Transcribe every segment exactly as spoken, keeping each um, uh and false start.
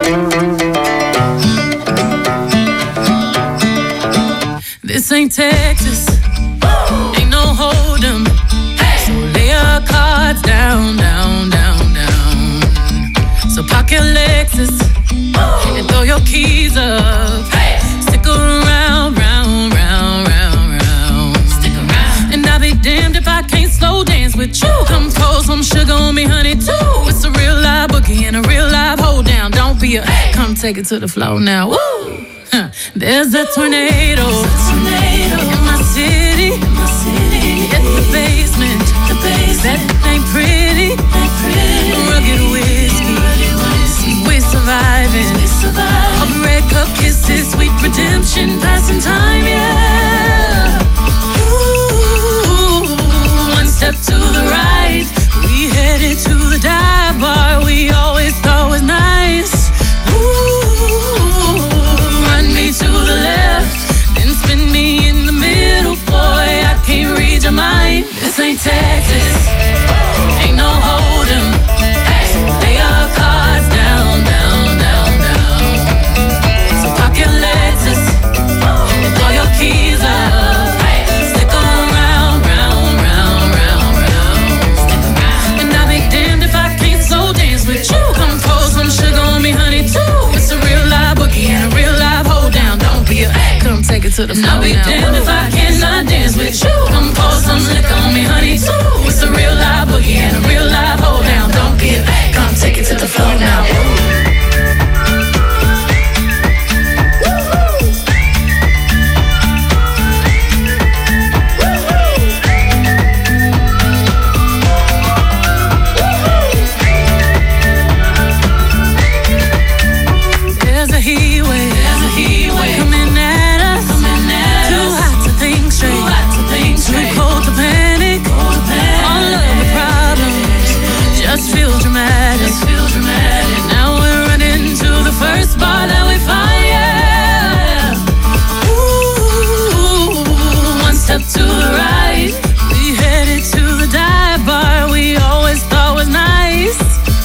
This ain't Texas, ain't no hold'em. So lay your cards down, down, down, down. So park your Lexus and throw your keys up. Stick around, round, round, round, round. Stick around. And I'll be damned if I can't slow dance with you. Come pour some sugar on me, honey, too. It's a real live boogie and a real live hold down. Don't be a, come take it to the floor now. Woo! Huh. There's a tornado, a tornado in my city, in my city. In the basement, the basement. That ain't pretty, ain't pretty. Rugged whiskey, rugged whiskey. We're surviving, we surviving. Of red cup kisses, sweet redemption, passing time, yeah. Ooh, one step to the right, we headed to the dive bar we always thought was nice. To the left, then spin me in the middle, boy, I can't read your mind. This ain't Texas, ain't no hold'em. So lay your cards down, down, down, down. So park your Lexus and throw your keys up. Stick around, round, round, round, round. And I'll be damned if I can't slow dance with you. Come pour some sugar on me, honey, too. It's a real live boogie and a real live hold down. Don't be a, come take it to the floor. I'll be damned if I cannot dance with you. Come pour some liquor on me, honey, too. It's a real live boogie and a real live hold down. Don't be a, come take it to the floor now. Just feel dramatic. Just feel dramatic. Now we're running to the first bar that we find, yeah. Ooh, one step to the right, we headed to the dive bar we always thought was nice.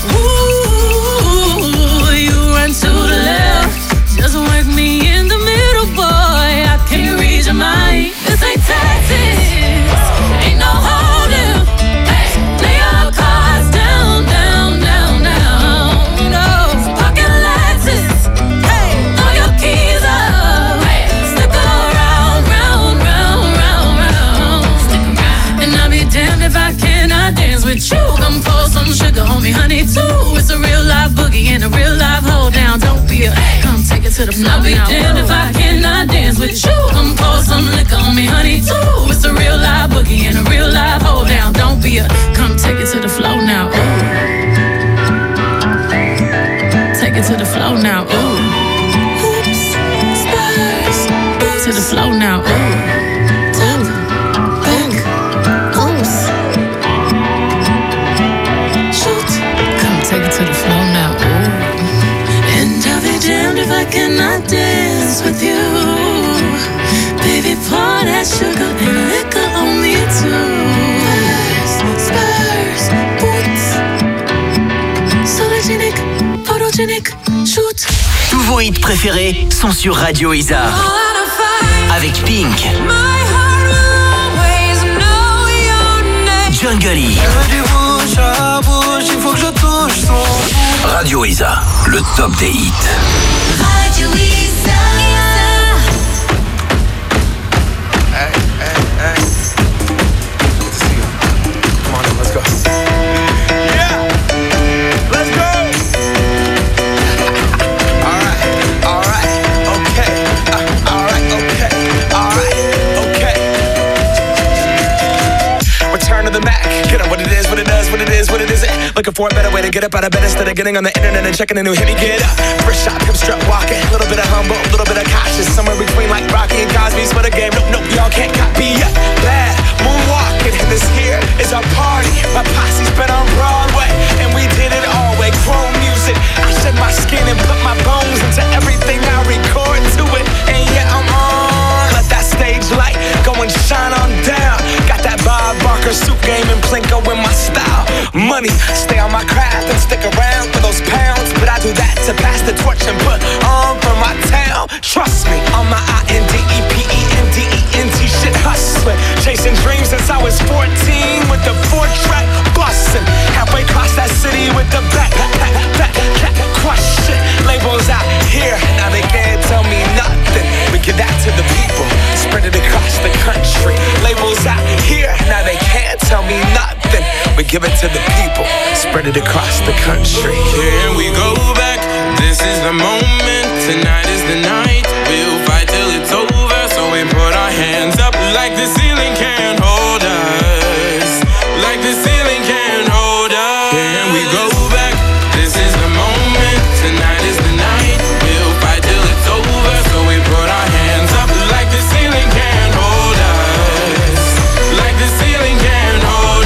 Ooh, you run to the left, just work me in the middle, boy, I can't read your mind. This ain't Texas, ain't no hold'em. Lay your cards down, down, down, down. No, pocket Lexus, hey, throw your keys up. Stick around, round, round, round, round. Stick around. And I'll be damned if I cannot dance with you. Come pour some sugar on me, honey, too. It's a real live boogie and a real live hold down. Don't be a, come take it to the floor. I'll be damned if I cannot dance with you. Come pour some liquor on me, honey, too. It's a real live boogie and a real live hold down. Don't be a, come take it to the floor now. Ooh. Take it to the floor now. Ooh. Oops, Spurs. To the floor now. Ooh. I cannot dance with you. Baby, pour that sugar and liquor on me too. Spurs, boots, sologenic, photogenic, shoot. Tous vos hits préférés sont sur Radio Isa. Avec Pink, Jungle, Radio Isa, le top des hits. Radio Isa. Hey, hey, hey. Good to see you. Come on, let's go. Yeah, let's go. All right, all right, okay. Uh, all right, okay, all right, okay. Return to the Mac. Get up what it is, what it does, what it is, what it isn't. Looking for a better way to get up out of bed instead of getting on the internet and checking a new hit. Me get up, first shot, come strut walking. A little bit of humble, a little bit of cautious. Somewhere between like Rocky and Cosby's for the game. Nope, nope, y'all can't copy yet. Bad moonwalking, and this here is our party. My posse's been on Broadway, and we did it all way. Chrome music, I shed my skin and put my bones into everything I record to it. And yeah, I'm on. Let that stage light go and shine on down. Got that Bob Barker suit game and Plinko in my style. Money, stay on my craft and stick around for those pounds. But I do that to pass the torch and put on for my town. Trust me, on my I N D E P E N D E N T shit hustling. Chasing dreams since I was fourteen with the four track bustin'. Halfway across that city with the back, back, back, back, crush shit. Labels out here, now they can't tell me nothing. We give that to the people, spread it across the country. Labels out here, now they can't tell me nothing. We give it to the people, spread it across the country. Here we go back, this is the moment, tonight is the night. We'll fight till it's over, so we put our hands up like the ceiling can't hold us. Like the ceiling can't hold us. Here we go back, this is the moment, tonight is the night. We'll fight till it's over, so we put our hands up like the ceiling can't hold us. Like the ceiling can't hold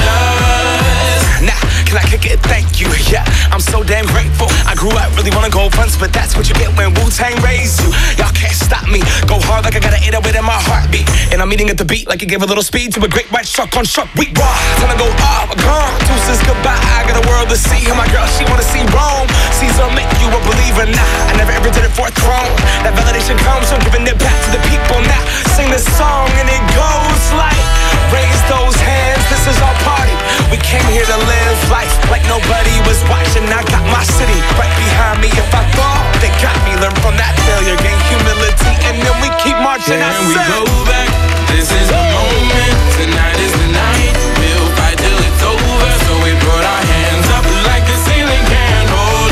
us. Now, can I kick it? Thank you, yeah, I'm so damn grateful. I grew up really wanna go fronts, but that's what you get when Wu-Tang raised you. Y'all can't stop me, go hard like I got an eight oh eight in my heartbeat. And I'm eating at the beat like it gave a little speed to a great white shark on shark week. Raw, time to go off, gone, deuces goodbye. I got a world to see, and my girl, she wanna see Rome. Caesar make you a believer, nah, I never ever did it for a throne. That validation comes from giving it back to the people. Now, sing this song and it goes like, raise those hands, this is our party. We came here to live life like nobody was watching. I got my city right behind me. If I fall, they got me. Learn from that failure, gain humility, and then we keep marching. Then we go back, this is the moment, tonight is the night. We'll fight till it's over, so we put our hands up like the ceiling can't hold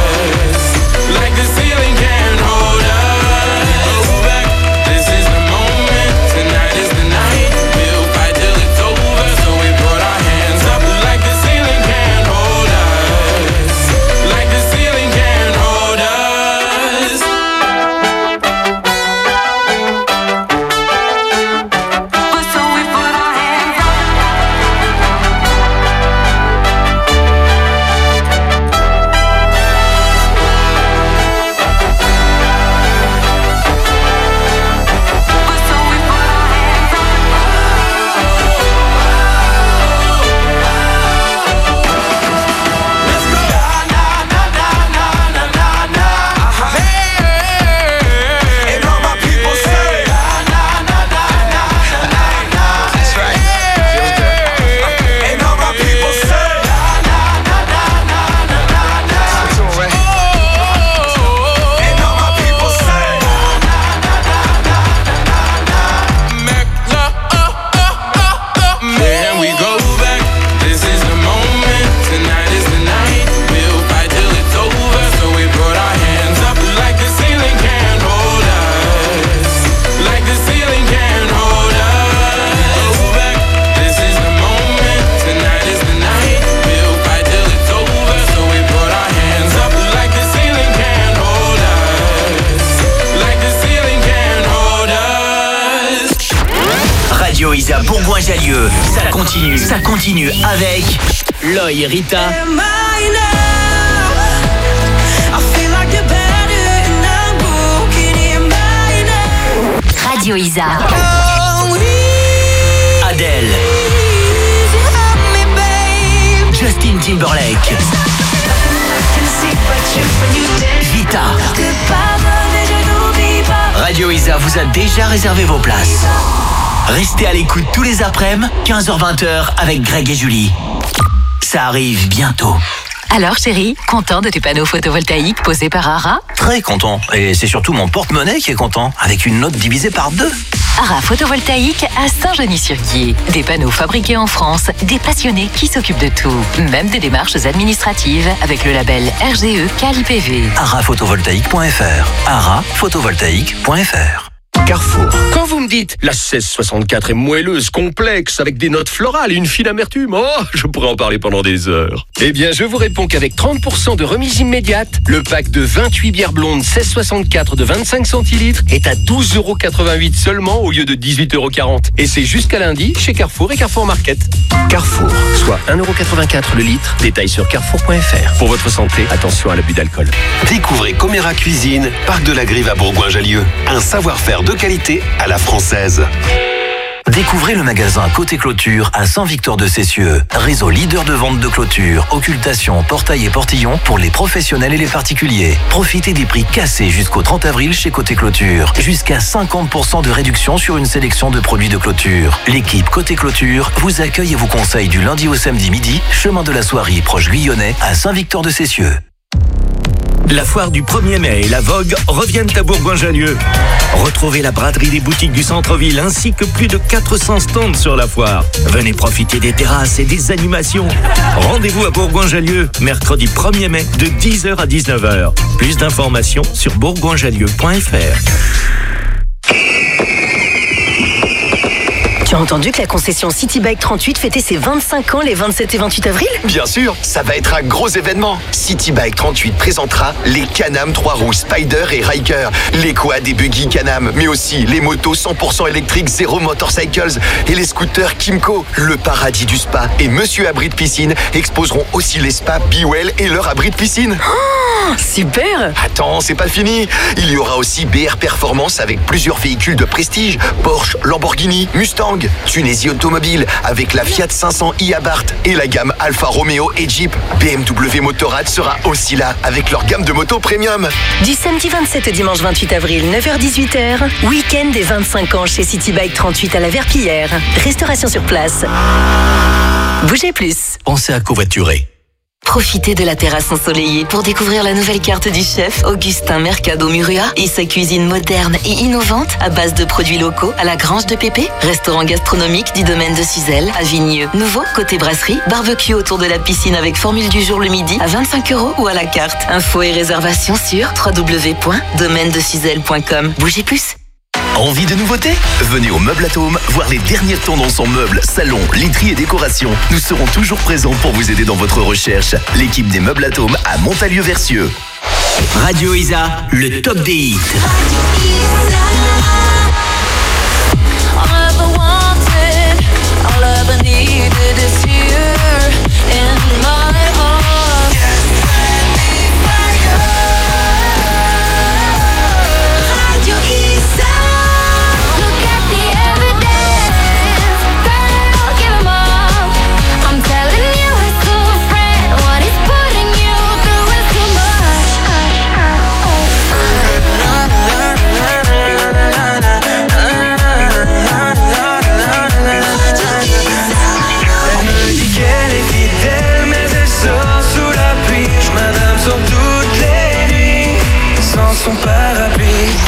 us. Like the ceiling can't hold us. Go back, this is the moment, tonight is the night. We'll fight till it's over, so we put our hands up like the ceiling can't hold us. Like the ceiling can't hold us. So we put our hands up. So we put our hands up. Let's go. Na na na na na na na. Uh-huh. Hey, and all my people say na na na na na na na. That's right. And all my people say na na na na na na na na. And all my people say na na na na na na na. Then we go back, this is the moment, tonight is the night. We'll fight till it's over, so we put our hands up like the ceiling can't hold us. Like the ceiling can't hold us. Go back, this is the moment, tonight is the night. We'll fight till it's over, so we put our hands up like the ceiling can't hold us. Like the ceiling can't hold us. Radio Isa Bourgoin-Jallieu, ça continue, ça continue avec Loï et Rita. Radio Isa. Adèle. Justin Timberlake. Vita. Radio Isa vous a déjà réservé vos places. Restez à l'écoute tous les après-midi, quinze heures vingt avec Greg et Julie. Ça arrive bientôt. Alors chérie, content de tes panneaux photovoltaïques posés par Ara? Très content. Et c'est surtout mon porte-monnaie qui est content, avec une note divisée par deux. Ara Photovoltaïque à Saint-Genis-sur-Guiers. Des panneaux fabriqués en France, des passionnés qui s'occupent de tout. Même des démarches administratives avec le label R G E Quali P V. ara photovoltaïque point f r. ara photovoltaïque point f r. Carrefour. Quand vous me dites la seize soixante-quatre est moelleuse, complexe, avec des notes florales et une fine amertume, oh, je pourrais en parler pendant des heures. Eh bien, je vous réponds qu'avec trente pour cent de remise immédiate, le pack de vingt-huit bières blondes seize soixante-quatre de vingt-cinq centilitres est à douze euros quatre-vingt-huit seulement au lieu de dix-huit euros quarante. Et c'est jusqu'à lundi chez Carrefour et Carrefour Market. Carrefour, soit un euro quatre-vingt-quatre le litre. Détail sur carrefour point f r. Pour votre santé, attention à l'abus d'alcool. Découvrez Coméra Cuisine, Parc de la Grive à Bourgoin-Jallieu. Un savoir-faire de qualité à la française. Découvrez le magasin Côté Clôture à Saint-Victor-de-Cessieux. Réseau leader de vente de clôture, occultation, portail et portillon pour les professionnels et les particuliers. Profitez des prix cassés jusqu'au trente avril chez Côté Clôture. Jusqu'à cinquante pour cent de réduction sur une sélection de produits de clôture. L'équipe Côté Clôture vous accueille et vous conseille du lundi au samedi midi, chemin de la Soierie, proche Guyonnais, à Saint-Victor-de-Cessieux. La foire du premier mai et la Vogue reviennent à Bourgoin-Jallieu. Retrouvez la braderie des boutiques du centre-ville ainsi que plus de quatre cents stands sur la foire. Venez profiter des terrasses et des animations. Rendez-vous à Bourgoin-Jallieu, mercredi premier mai de dix heures à dix-neuf heures. Plus d'informations sur bourgoin-jallieu point f r. Tu as entendu que la concession City Bike trente-huit fêtait ses vingt-cinq ans les vingt-sept et vingt-huit avril? Bien sûr, ça va être un gros événement. City Bike trente-huit présentera les Can-Am trois roues Spider et Ryker, les quads et buggy Can-Am, mais aussi les motos cent pour cent électriques Zero Motorcycles et les scooters Kimco. Le paradis du spa et Monsieur Abri de Piscine exposeront aussi les spas Bewell et leur abri de piscine. Oh, super! Attends, c'est pas fini. Il y aura aussi B R Performance avec plusieurs véhicules de prestige, Porsche, Lamborghini, Mustang. Tunisie Automobile avec la Fiat cinq cents i Abarth et la gamme Alfa Romeo et Jeep. B M W Motorrad sera aussi là avec leur gamme de motos premium. Du samedi vingt-sept au dimanche vingt-huit avril, neuf heures dix-huit heures, week-end des vingt-cinq ans chez City Bike trente-huit à la Verpillière. Restauration sur place. Bougez plus. Pensez à covoiturer. Profitez de la terrasse ensoleillée pour découvrir la nouvelle carte du chef Augustin Mercado Murua et sa cuisine moderne et innovante à base de produits locaux à la Grange de Pépé, restaurant gastronomique du domaine de Suzelle à Vigneux. Nouveau côté brasserie, barbecue autour de la piscine avec formule du jour le midi à vingt-cinq euros ou à la carte. Infos et réservations sur w w w point domaine de suzelle point com. Bougez plus. Envie de nouveautés? Venez au Meuble Atome voir les dernières tendances en meubles, salons, literie et décoration. Nous serons toujours présents pour vous aider dans votre recherche. L'équipe des Meubles Atome à Montalieu-Versieux. Radio Isa, le top des hits. Son parapluie.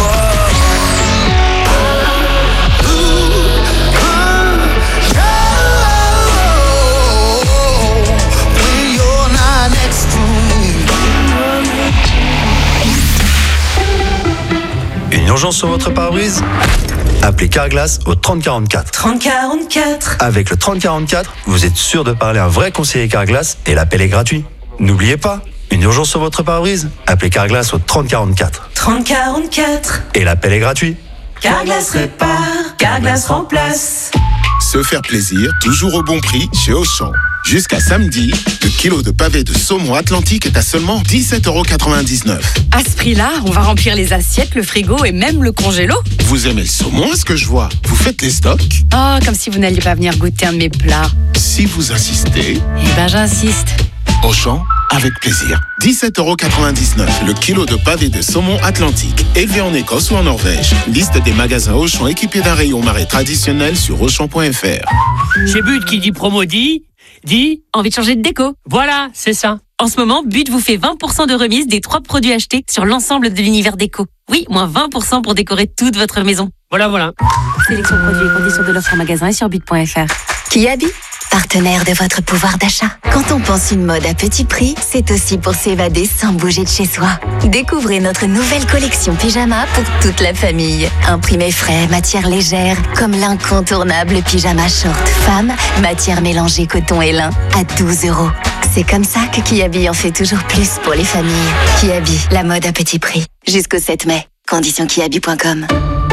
Une urgence sur votre pare-brise? Appelez Carglass au trente quarante-quatre. trente quarante-quatre. Avec le trente quarante-quatre, vous êtes sûr de parler à un vrai conseiller Carglass et l'appel est gratuit. N'oubliez pas, une urgence sur votre pare-brise? Appelez Carglass au trente quarante-quatre. trente quarante-quatre. Et l'appel est gratuit. Carglass répare, Carglass remplace. Se faire plaisir, toujours au bon prix chez Auchan. Jusqu'à samedi, le kilo de pavé de saumon Atlantique est à seulement dix-sept euros quatre-vingt-dix-neuf. À ce prix-là, on va remplir les assiettes, le frigo et même le congélo. Vous aimez le saumon, à ce que je vois? Vous faites les stocks? Oh, comme si vous n'alliez pas venir goûter un de mes plats. Si vous insistez... Eh ben, j'insiste. Auchan, avec plaisir. dix-sept euros quatre-vingt-dix-neuf, le kilo de pavé de saumon Atlantique, élevé en Écosse ou en Norvège. Liste des magasins Auchan équipés d'un rayon marais traditionnel sur auchan point f r. Chez But qui dit promo dit, dit envie de changer de déco. Voilà, c'est ça. En ce moment, But vous fait vingt pour cent de remise des trois produits achetés sur l'ensemble de l'univers déco. Oui, moins vingt pour cent pour décorer toute votre maison. Voilà, voilà. Sélection produits et conditions de l'offre en magasin et sur but point f r. Kiabi, partenaire de votre pouvoir d'achat. Quand on pense une mode à petit prix, c'est aussi pour s'évader sans bouger de chez soi. Découvrez notre nouvelle collection pyjama pour toute la famille. Imprimé frais, matière légère, comme l'incontournable pyjama short femme, matière mélangée coton et lin, à douze euros. C'est comme ça que Kiabi en fait toujours plus pour les familles. Kiabi, la mode à petit prix. Jusqu'au sept mai. Conditions kiabi point com.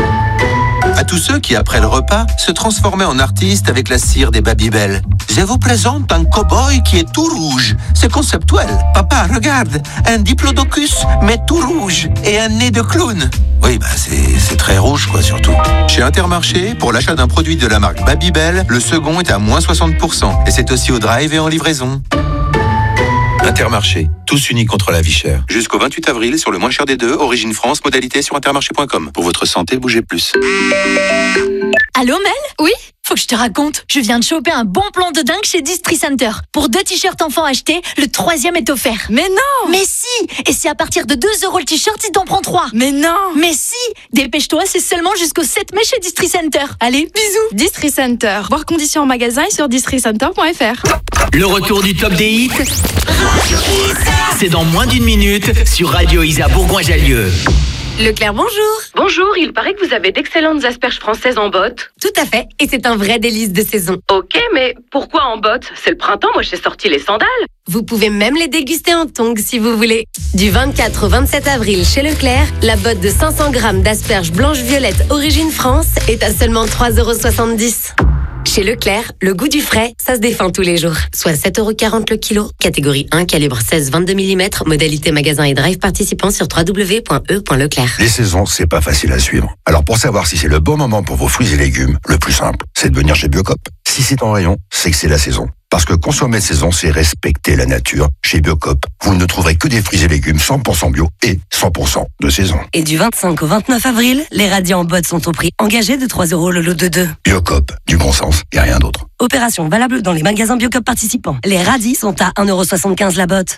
À tous ceux qui, après le repas, se transformaient en artistes avec la cire des Babybel. Je vous présente un cow-boy qui est tout rouge. C'est conceptuel. Papa, regarde, un diplodocus, mais tout rouge, et un nez de clown. Oui, bah c'est, c'est très rouge, quoi, surtout. Chez Intermarché, pour l'achat d'un produit de la marque Babybel, le second est à moins soixante pour cent. Et c'est aussi au drive et en livraison. Intermarché, tous unis contre la vie chère. Jusqu'au vingt-huit avril, sur le moins cher des deux, Origine France, modalité sur intermarché point com. Pour votre santé, bougez plus. Allô Mel ? Oui ? Faut que je te raconte. Je viens de choper un bon plan de dingue chez Distri Center. Pour deux t-shirts enfants achetés, le troisième est offert. Mais non ! Mais si ! Et c'est à partir de deux euros le t-shirt si t'en prends trois. Mais non ! Mais si ! Dépêche-toi, c'est seulement jusqu'au sept mai chez Distri Center. Allez, bisous ! Distri Center. Voir conditions en magasin et sur distri center point f r. Le retour du top des hits, c'est dans moins d'une minute sur Radio Isa Bourgoin-Jallieu. Leclerc, bonjour. Bonjour, il paraît que vous avez d'excellentes asperges françaises en botte. Tout à fait, et c'est un vrai délice de saison. Ok, mais pourquoi en botte ? C'est le printemps, moi j'ai sorti les sandales. Vous pouvez même les déguster en tongs si vous voulez. Du vingt-quatre au vingt-sept avril chez Leclerc, la botte de cinq cents grammes d'asperges blanches-violettes Origine France est à seulement trois euros soixante-dix. Chez Leclerc, le goût du frais, ça se défend tous les jours. Soit sept euros quarante le kilo, catégorie un, calibre seize vingt-deux millimètres, modalité magasin et drive participant sur w w w point e point leclerc. Les saisons, c'est pas facile à suivre. Alors pour savoir si c'est le bon moment pour vos fruits et légumes, le plus simple, c'est de venir chez Biocop. Si c'est en rayon, c'est que c'est la saison. Parce que consommer de saison, c'est respecter la nature. Chez Biocop, vous ne trouverez que des fruits et légumes cent pour cent bio et cent pour cent de saison. Et du vingt-cinq au vingt-neuf avril, les radis en botte sont au prix engagé de trois euros le lot de deux. Biocop, du bon sens et rien d'autre. Opération valable dans les magasins Biocop participants. Les radis sont à un euro soixante-quinze la botte.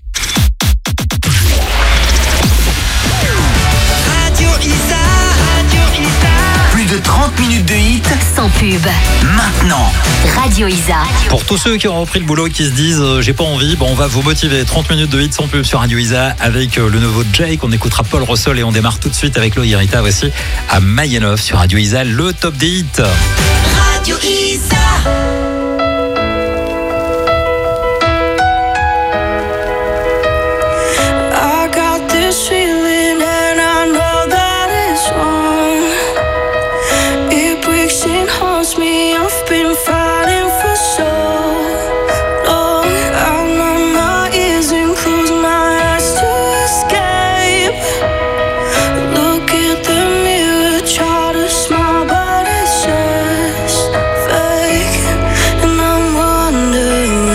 Radio Isa, Radio Isa. Plus de trente minutes de hit sans pub. Maintenant. Radio Isa. Pour tous ceux qui ont repris le boulot et qui se disent euh, j'ai pas envie, bon, on va vous motiver. trente minutes de hit sans pub sur Radio Isa avec euh, le nouveau Jake. On écoutera Paul Russell et on démarre tout de suite avec Loïc Rita. Voici à Mayenov sur Radio Isa, le top des hits. Radio Isa. I got this feeling and I know that it's wrong. It breaks and haunts me. I've been fighting for so long. I numb my ears and close my eyes to escape. Look at the mirror, try to smile, but it's just fake. And I'm wondering,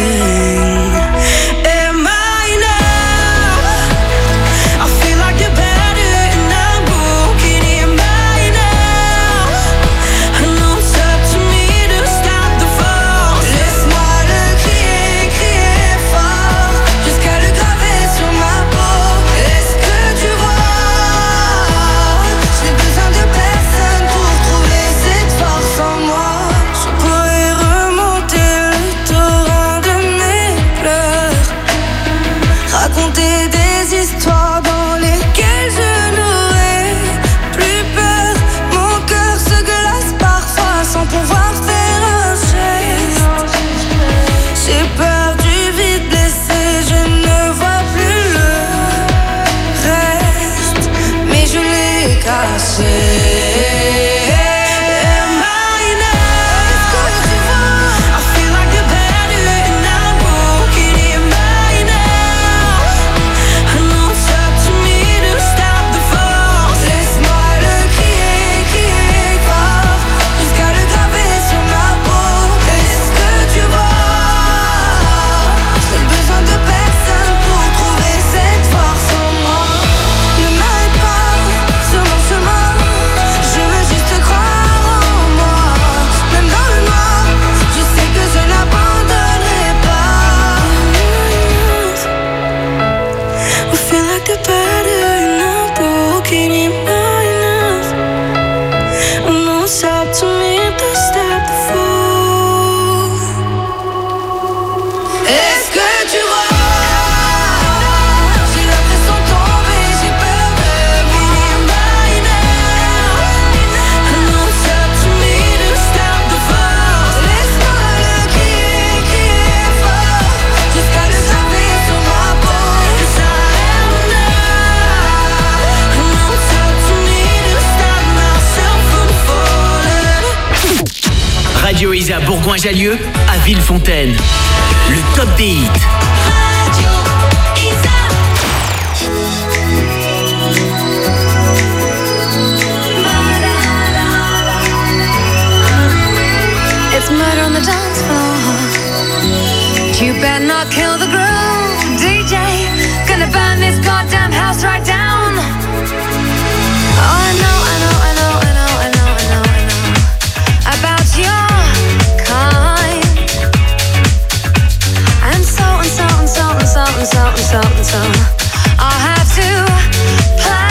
am I now? I feel like the better and I'm broken. Am I now? I know it's up to me to stop the fall. Laisse-moi le crier, crier fort, jusqu'à le graver sur ma peau. Est-ce que tu vois? J'ai besoin de personne pour trouver cette force en moi. Je pourrais remonter le torrent de mes pleurs, raconter des histoires dans lesquelles je n'aurais plus peur. Mon cœur se glace parfois sans pouvoir faire un geste. J'ai peur du vide blessé, je ne vois plus le reste, mais je l'ai caché. Am I now? I feel like the better and I'm broken. Am I now? I know it's up to me to stop the fall. Laisse-moi le crier, crier fort, jusqu'à le graver sur ma peau. Est-ce que tu vois? J'ai besoin de personne pour trouver cette force en moi. Ne m'arrête pas sur mon chemin, je veux juste croire en moi. Même dans le noir, je sais que je n'abandonnerai pas. I feel like the better and I'm broken. Am I enough? I know it's up to me to stop the fall. Est-ce que tu vois? J'ai l'impression de tomber, j'ai peur de moi. Am I now? I know it's up to me to stop the fall. Laisse-moi le crier, crier fort, jusqu'à le graver sur ma peau. Yes, I am now. I know it's up to me to stop myself from falling. Radio Isa Bourgoin-Jallieu à Villefontaine. Le top des hits. Radio Isa. you better not kill the groove, D J. Gonna burn this goddamn house right down. Oh, I know, I know, I know, I know, I know, I know, I know about your kind. And so and so and so and so and so and so and so I'll have to play.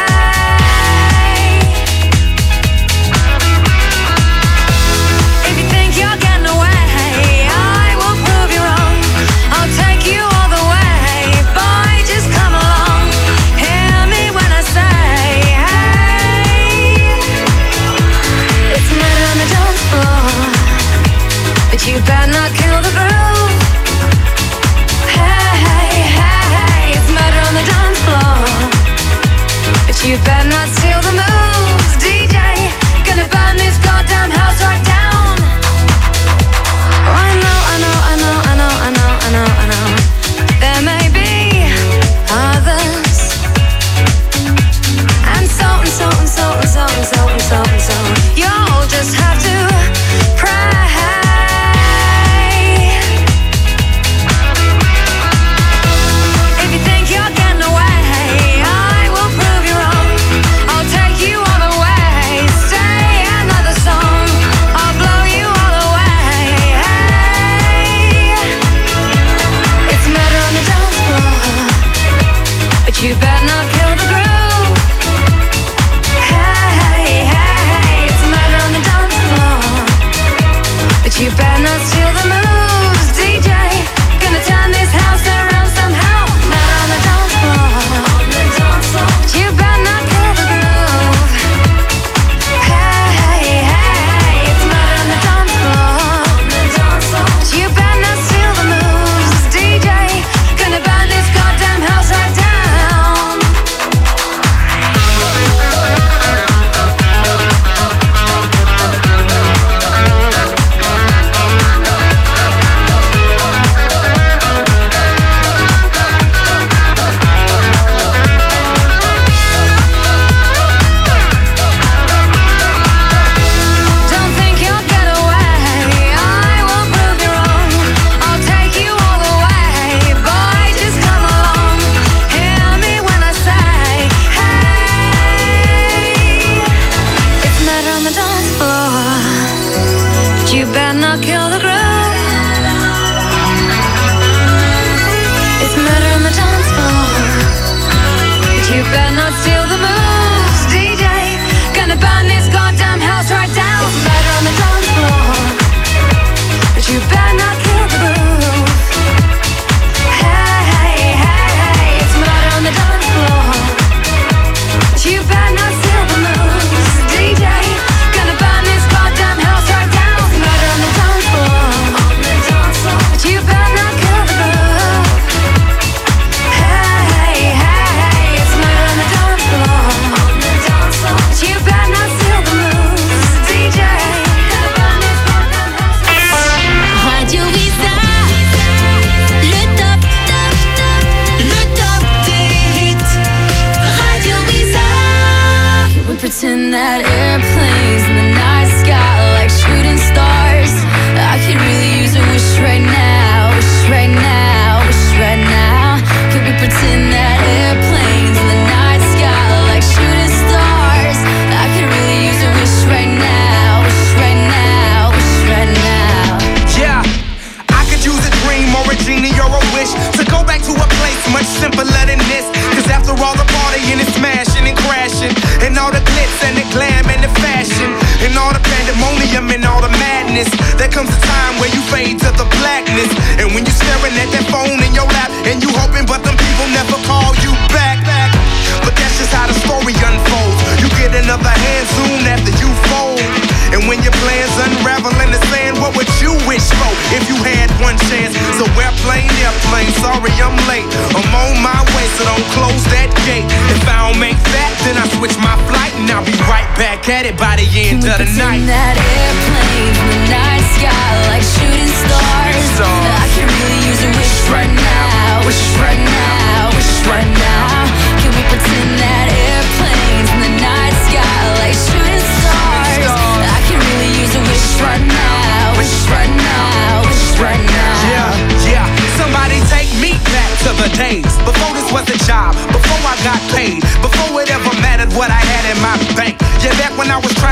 If you think you're getting away, I will prove you wrong. I'll take you all the way. Boy, just come along. Hear me when I say, hey. It's murder on the dance floor, but you better not kill the groove. Hey, hey, hey, it's murder on the dance floor, but you better not steal the moves, D J. Gonna burn this goddamn house right down. Oh, I know, I know, I know, I know, I know, I know, I know. There may be others, and so and so and so and so and so and so and so. You'll just have to pray. If you think you're getting away, I will prove you wrong. I'll take you all the way. Say another song, I'll blow you all away. Hey, it's murder on the dance floor, but you better not kill the groove. Hey, hey, hey, it's murder on the dance floor, but you better not steal the moves, D J. Gonna turn this house around somehow. Murder on the dance floor, but you better not kill the groove. Hey, hey, hey, it's murder on the dance floor, but you better not steal the moves, D J. Gonna burn this goddamn house right down. Don't think you'll get away, I will prove you wrong. I'll take you all the way. Boy, just come along. Hear me when I say, hey. It's murder on the dance floor, but you better not kill the groove. It's murder on the dance floor, but you better not steal the moves, D J. Gonna burn this goddamn house right down. It's murder on the dance floor, but you better not kill the groove. Hey, hey, hey, hey, it's murder on the dance floor, but you better not steal the moves, D J. Gonna burn this goddamn house right down. It's murder on the dance floor, but you better not kill the groove. Hey, hey, hey, it's murder on the dance floor, but you better not steal the moves, D J. Gonna burn this goddamn house right down. Radio Isa, le top, top, top, le top des hits. Radio Isa. We pretend that airplanes in the night sky like shooting stars. I could really use a wish right now, wish right now, wish right now. Could we pretend that airplanes in the night sky like shooting stars? I could really use a wish right now, wish right now, wish right now. Yeah, I could use a dream or a genie or a wish to go back to a place much simpler than this. Cause after all the partying and smashing and crashing, and all the glitz and the glam and the fashion, and all the pandemonium and all the madness, there comes a time where you fade to the blackness. And when you're staring at that phone in your lap, and you hoping but them people never call you back. But that's just how the story unfolds. You get another hand soon after you fold. And when your plans unravel in the sand, what would you wish for if you had one chance? So airplane, airplane, sorry I'm late. I'm on my way, so don't close that gate. If I don't make that, then I switch my flight, and I'll be right back at it by the end of the night. That airplane in the night sky like shooting stars. I could really use a wish right now, wish right now, wish right now. Can we pretend that airplanes in the night sky like shooting stars? I could really use a wish right now, wish right now, wish right now. Yeah, yeah.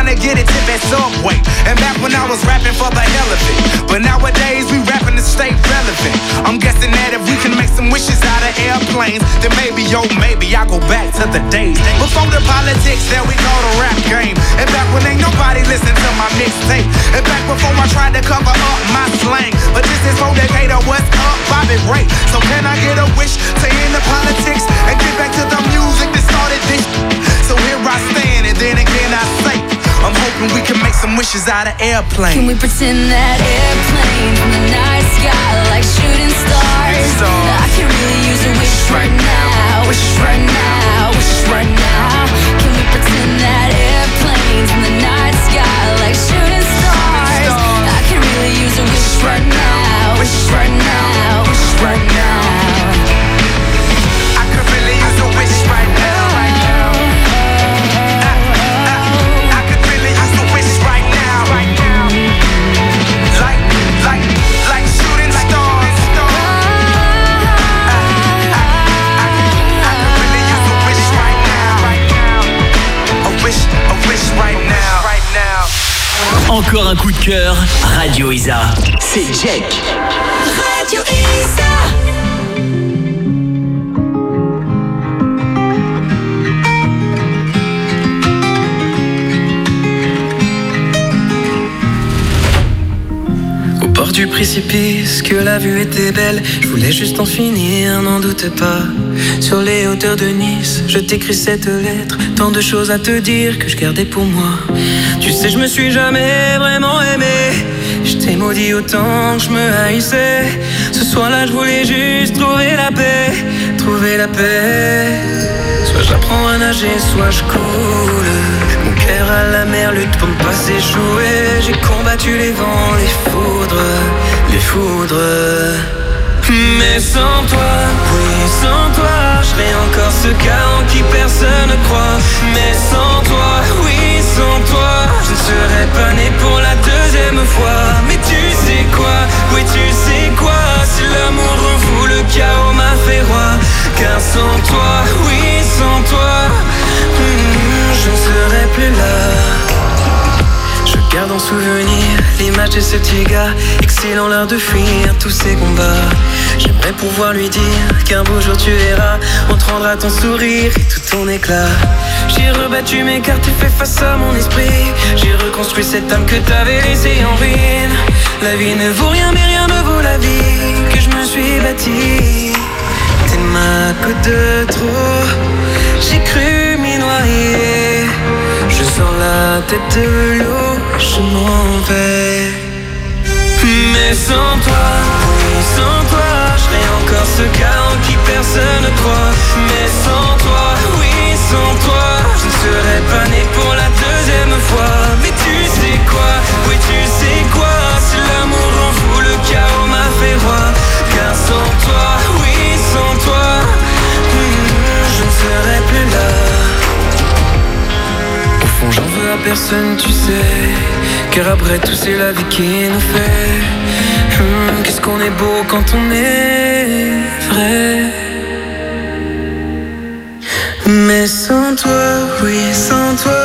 trying to get it tip at Subway. And back when I was rapping for the hell of it. But nowadays we rapping to stay relevant. I'm guessing that if we can make some wishes out of airplanes, then maybe, yo, maybe I'll go back to the days before the politics that we call the rap game. And back when ain't nobody listen to my mixtape. And back before I tried to cover up my slang. But this is for Decatur, what's up, Bobby Ray. So can I get a wish to end the politics and get back to the music that started this? So here I stand, and then again I say, I'm hoping we can make some wishes out of airplanes. Can we pretend that airplanes in the night sky like shooting stars? I can really use a wish right now, wish right now, wish right now. Can we pretend that airplanes in the night sky like shooting stars? I can really use a wish right now, wish right now, wish right now. I could really use a wish right now, right now. I, I, I could really use a wish right now, right now. Like, like, like shooting stars. I, I, I, I could really use a wish right now, right now. A wish, a wish right now, right now. Encore un coup de cœur, Radio Isa. C'est Jack. Radio Isa. Au bord du précipice, que la vue était belle, je voulais juste en finir, n'en doute pas. Sur les hauteurs de Nice, je t'écris cette lettre, tant de choses à te dire que je gardais pour moi. Tu sais, je me suis jamais vraiment aimé, je t'ai maudit autant que je me haïssais. Ce soir-là, je voulais juste trouver la paix, trouver la paix. Soit j'apprends à nager, soit je coule. Mon cœur à la mer lutte pour ne pas s'échouer. J'ai combattu les vents, les foudres, les foudres. Mais sans toi, oui, sans toi, je serais encore ce gars en qui personne ne croit. Mais sans toi, oui, sans toi, je ne serais pas né pour la deuxième fois. Mais tu sais quoi, oui, tu sais quoi, si l'amour rend fou, le chaos m'a fait roi. Car sans toi, oui, sans toi, hmm, je ne serais plus là. Je garde en souvenir l'image de ce petit gars, excellant l'art de fuir tous ces combats. J'aimerais pouvoir lui dire qu'un beau jour tu verras, on te rendra ton sourire et tout ton éclat. J'ai rebattu mes cartes et fait face à mon esprit. J'ai reconstruit cette âme que t'avais laissée en ruine. La vie ne vaut rien mais rien ne vaut la vie que je me suis bâtie. T'es ma côte de trop, j'ai cru m'y noyer. Je sors la tête de l'eau, je m'en vais. Mais sans toi, oui, sans toi, je serais encore ce gars en qui personne ne croit. Mais sans toi, oui, sans toi, je ne serais pas né pour la deuxième fois. Mais tu sais quoi, oui, tu sais quoi, si l'amour rend fou, le chaos m'a fait roi. Car sans toi, oui, sans toi, hmm, je ne serais plus là. Au fond j'en veux à personne, tu sais, car après tout c'est la vie qui nous fait. Hum, qu'est-ce qu'on est beau quand on est vrai. Mais sans toi, oui, sans toi.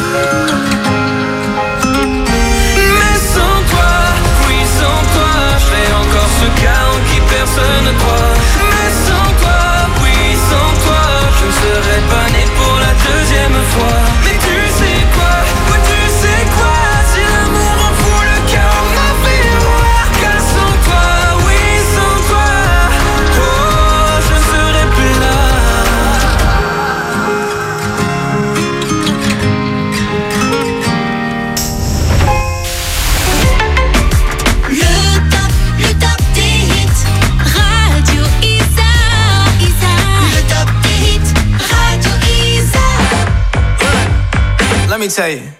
Mais sans toi, oui, sans toi, je serais encore ce gars en qui personne ne croit. Mais sans toi, oui, sans toi, je ne serais pas né pour la deuxième fois. Mais tu sais quoi, oui, tu sais quoi, si l'amour en fout, le chaos m'a fait roi. Car sans toi, oui, sans toi, oh, je ne serais plus là. Le top, le top des hits, Radio Isa, Isa. Le top des hits, Radio Isa. Let me tell you,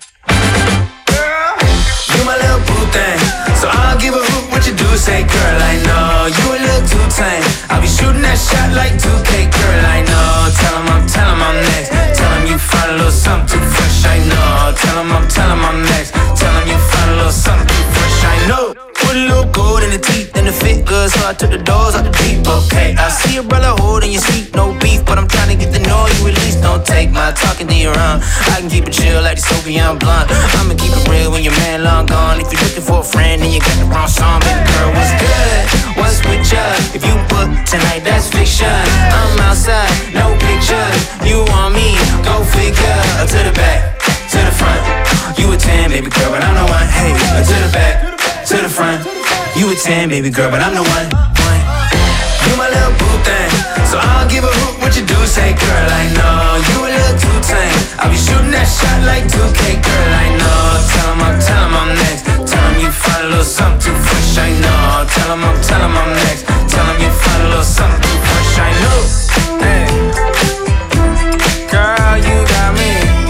you my little boo thing, so I'll give a hoot what you do. Say, girl, I know you a little too tame. I'll be shooting that shot like two K, girl, I know. Tell him I'm, tell him I'm next. Tell him you find a little something too fresh, I know. Tell him I'm, tell him I'm next. Tell him you find a little something too fresh, I know. Put a little gold in the teeth and the fit good, so I took the doors out the deep, okay. I see a brother holding your seat, no beef, but I'm trying to get the know you at least. Don't take my talking D around. I can keep it chill like the Soviet blunt. I'ma keep it real when your man long gone. If you're looking for a friend, then you got the wrong song. Baby girl, what's good? What's with ya? If you book tonight, that's fiction. I'm outside, no pictures. You want me? Go figure. To the back, to the front. You a ten, baby girl, but I'm the one. Hey, to the back, to the front. You a ten, baby girl, but I'm the one. one. You my little boo thing, so I don't give a hoot what you do. Say, girl, I know you a little too tame. I'll be shooting that shot like two K, girl, I know. Tell 'em I'm, tell 'em I'm next. Tell 'em you find a little something too fresh, I know. Tell 'em I'm, tell 'em I'm next. Tell 'em you find a little something too fresh, I know. Hey, girl, you got me.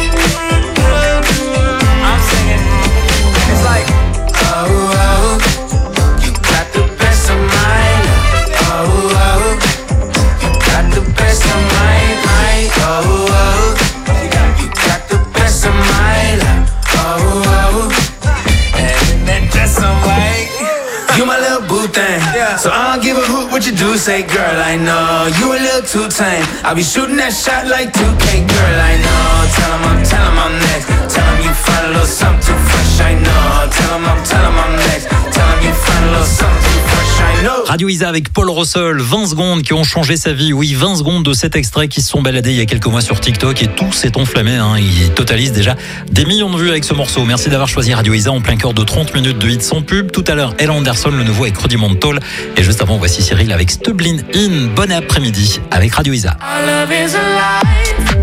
I'm singing, it's like, oh, oh, you got the best of mine. Oh, oh, you got the best of mine, mine. Oh, oh, you got the best of mine. Oh, oh, and that dress I'm like, you my little boo thing, so I don't give a hoot what you do. Say, girl, I know you a little too tame. I'll be shooting that shot like two K, girl, I know. Tell 'em I'm, tell 'em I'm next. Tell 'em you find a little something too fresh, I know. Tell 'em I'm, tell 'em I'm next. Tell 'em you find a little something too fresh, I know. Radio Isa avec Paul Russell, vingt secondes qui ont changé sa vie. Oui, vingt secondes de cet extrait qui se sont baladés il y a quelques mois sur TikTok et tout s'est enflammé. Hein. Il totalise déjà des millions de vues avec ce morceau. Merci d'avoir choisi Radio Isa en plein cœur de trente minutes de hits sans pub. Tout à l'heure, Ella Anderson, le nouveau avec Rudimental. Et juste avant, voici Cyril avec Stublin In. Bon après-midi avec Radio Isa. Our love is alive.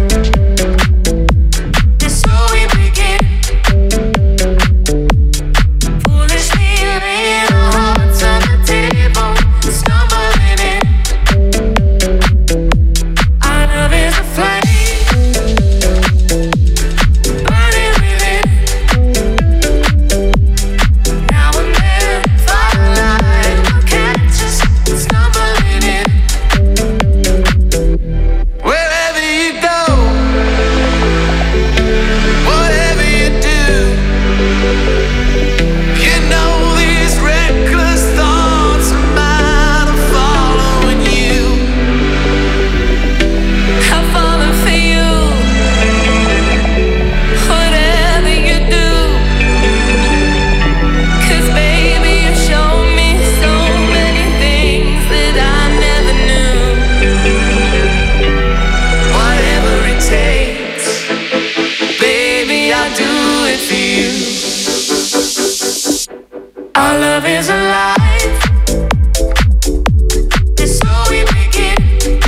It's so we begin. Foolishly laying our hearts on the table, stumbling in. Our love is a flame, burning within. Now and then, firelight will catch us stumbling in. Wherever you go, whatever you do, you know these reckless thoughts of mine are following you. I'm falling for you. Whatever you do, 'cause baby you show me so many things that I never knew. Whatever it takes, baby, I'll do it for you. Our love is alive. It's so we begin.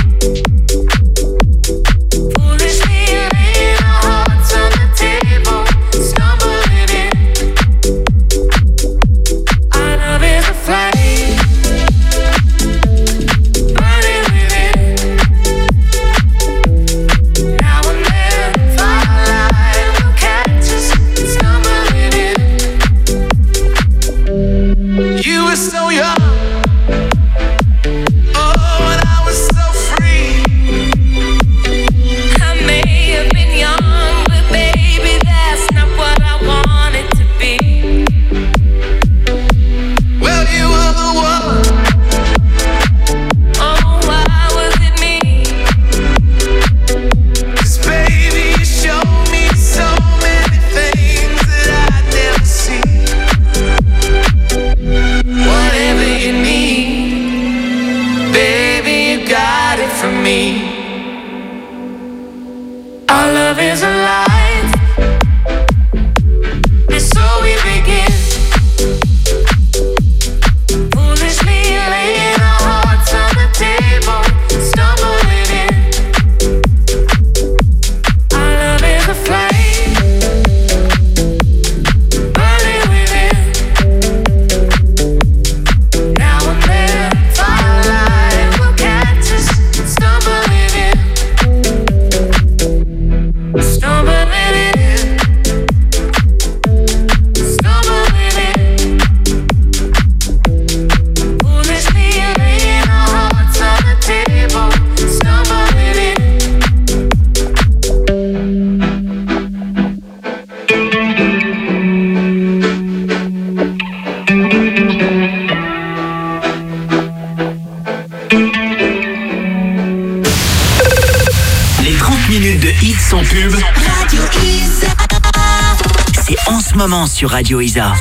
Foolishly laying our hearts on the table, stumbling in. Our love is a flame, burning within. Now and then, firelight will catch us stumbling in. You were Isa. C'est en ce moment sur Radio Isa.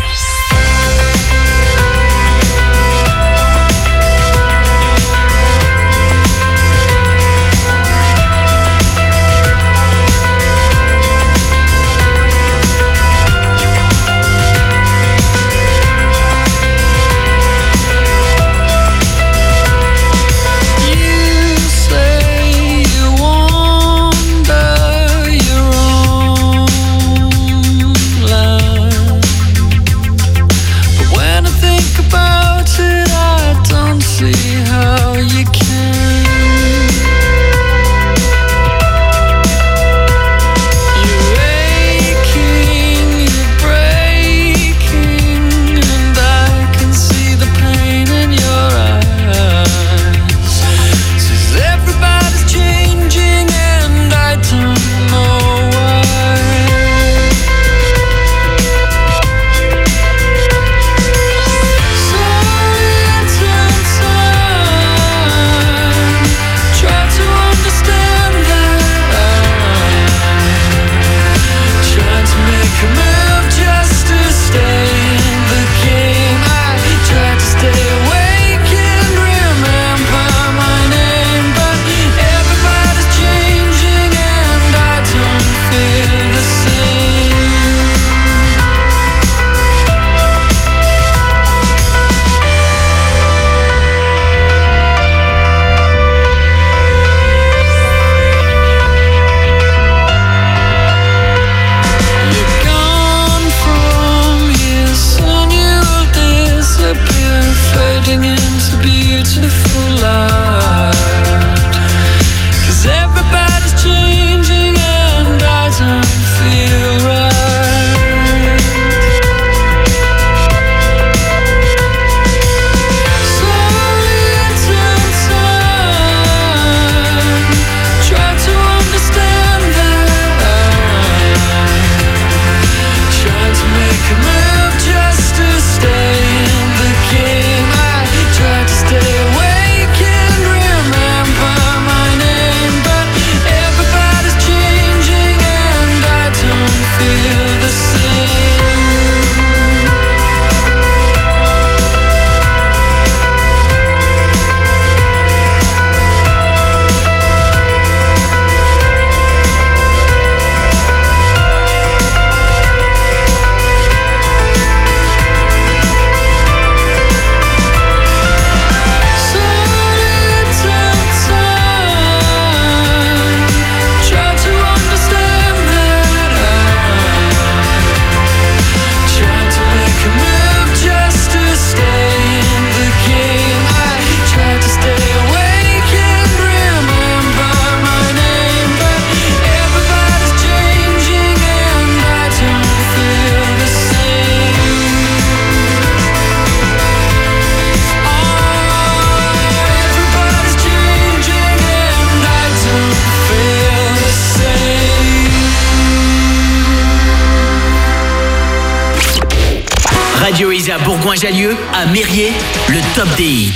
Radio Isa Bourgoin-Jallieu à Mérier, le top des hits.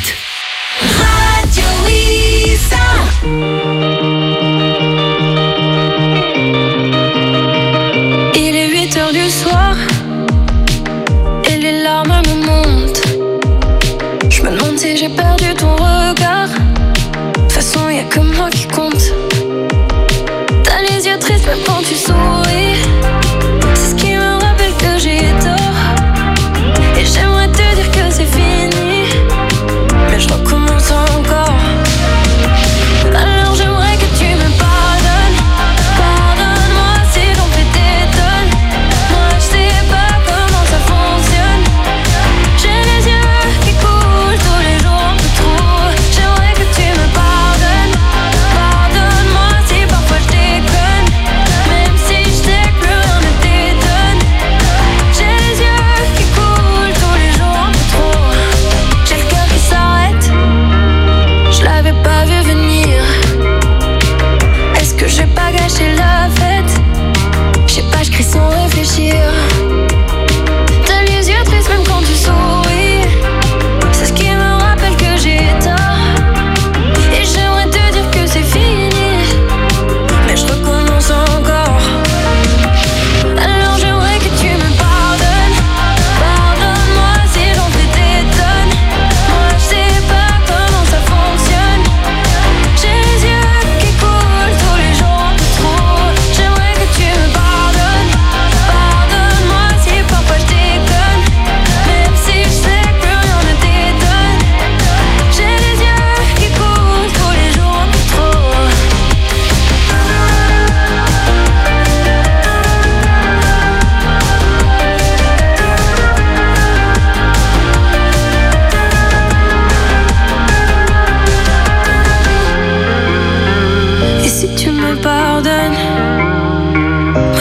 Radio Isa. Il est huit heures du soir et les larmes me montent. Je me demande si j'ai perdu ton regard. De toute façon, y'a que moi qui compte. T'as les yeux tristes même quand tu souris. C'est ce qui me rappelle que j'ai tort. Et j'aimerais te dire que c'est fini, mais je recommence encore. Alors j'aimerais que tu me pardonnes. Pardonne-moi si j'en fais t'étonne. Moi je sais pas comment ça fonctionne. J'ai les yeux qui coulent tous les jours un peu trop.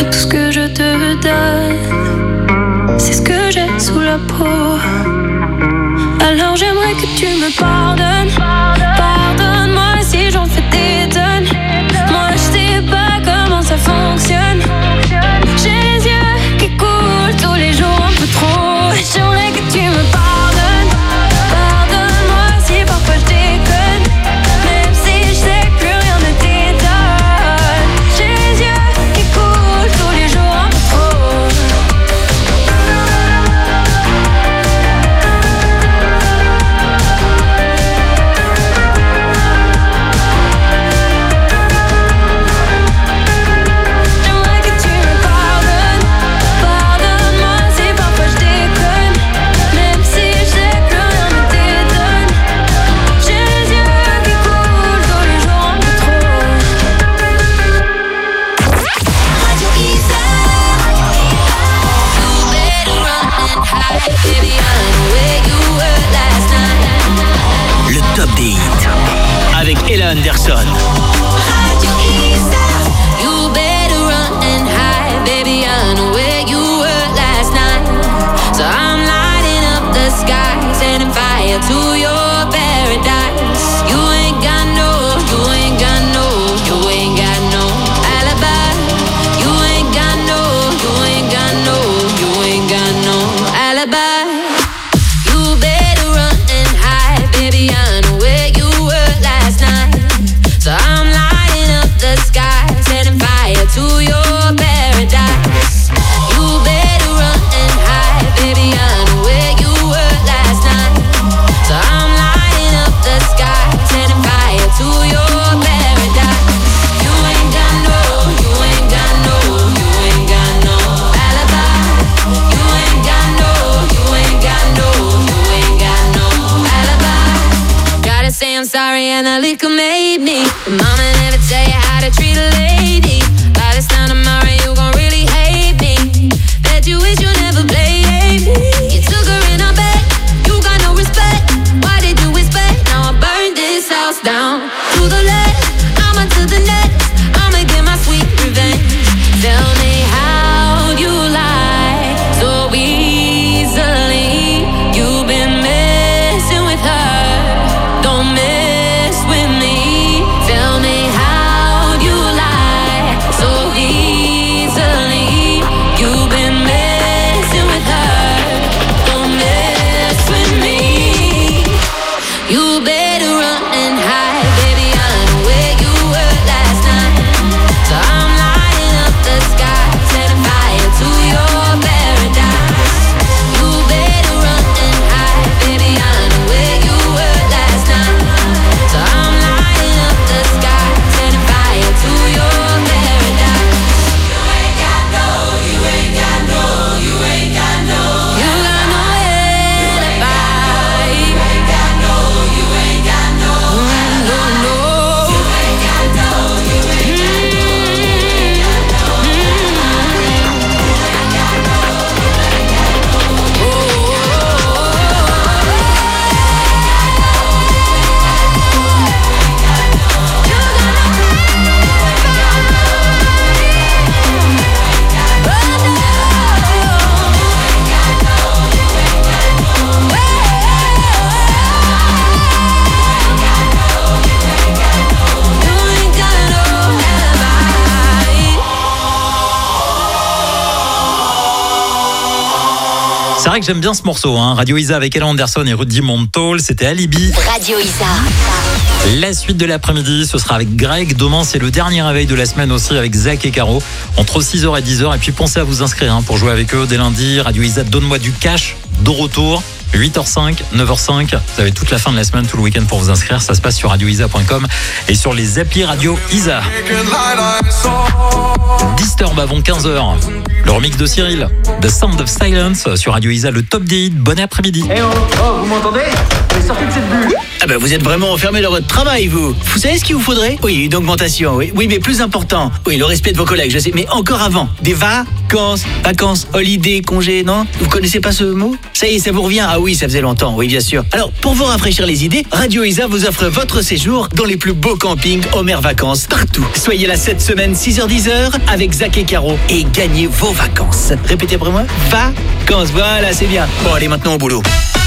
tout ce que je te donne, c'est ce que j'ai sous la peau. Alors j'aimerais que tu me pardonnes. Pardonne-moi si j'en fais des tonnes. Moi je sais pas comment ça fonctionne. J'ai les yeux qui coulent tous les jours un peu trop. J'aimerais que tu me pardonnes. Pardonne-moi si parfois je déconne, même si je sais que plus rien ne t'étonne. J'ai les yeux qui coulent tous les jours un peu trop. Le top des hits avec Ella Anderson. You better run and hide, baby. I know where you were last night. So I'm lighting up the sky, setting fire to your paradise. You ain't got no, you ain't got no, you ain't got no alibi. You ain't got no, you ain't got no, you ain't got no alibi. You better run and hide, baby. I know where you were last night. So I'm lighting up the sky, setting fire to your paradise. You better run and hide, baby. I know where you were last night. So I'm lighting up the sky, setting fire to your paradise. You ain't got no, you ain't got no, you ain't got no alibi. You ain't got no, you ain't got no, you ain't got no alibi. Gotta say I'm sorry and the liquor made me. But mama never tell you how to treat a lady. By this time tomorrow you gon' really hate me. Bet you wish you never played me. You took her in a bed, you got no respect. Why did you expect? Now I burned this house down to the left, I'm on to the next. I'ma get my sweet revenge. Tell me how you lie so easily. You've been messing with her, don't mess with me. Tell me how you lie so easily. You've been messing with her, don't mess with me. You better run and hide, baby. I know where you were last night. So I'm lighting up the sky, setting fire to your paradise. You better run and hide, baby. I know where you were last night. So I'm lighting up the sky, setting fire to your paradise. You ain't got no, you ain't got no, you ain't got no. You got no alibi. You ain't got no, you ain't got no alibi. No, no. You ain't got no, you ain't got no, you ain't C'est vrai que j'aime bien ce morceau, hein. Radio Isa avec Ella Anderson et Rudy Montall, c'était Alibi. Radio Isa. La suite de l'après-midi, ce sera avec Greg. Demain, c'est le dernier réveil de la semaine aussi avec Zach et Caro. Entre six heures et dix heures. Et puis pensez à vous inscrire hein, pour jouer avec eux dès lundi. Radio Isa, donne-moi du cash. De retour, huit heures cinq, neuf heures cinq. Vous avez toute la fin de la semaine, tout le week-end pour vous inscrire. Ça se passe sur radio isa point com et sur les applis Radio Isa. Disturb avant quinze heures. Le remix de Cyril, The Sound of Silence sur Radio Isa, le top des hits. Bon après-midi. Eh oh, oh, vous m'entendez? Vous sortez de cette bulle. Ah ben vous êtes vraiment enfermé dans votre travail, vous. Vous savez ce qu'il vous faudrait? Oui, une augmentation, oui. Oui, mais plus important. Oui, le respect de vos collègues, je sais. Mais encore avant, des vacances. Vacances, holiday, congé, non? Vous connaissez pas ce mot? Ça y est, ça vous revient? Ah oui, ça faisait longtemps, oui, bien sûr. Alors, pour vous rafraîchir les idées, Radio Isa vous offre votre séjour dans les plus beaux campings Homer Vacances partout. Soyez là cette semaine, six heures dix heures, avec Zach et Caro, et gagnez vos vacances. Répétez après moi. Vacances, voilà, c'est bien. Bon, allez, maintenant au boulot.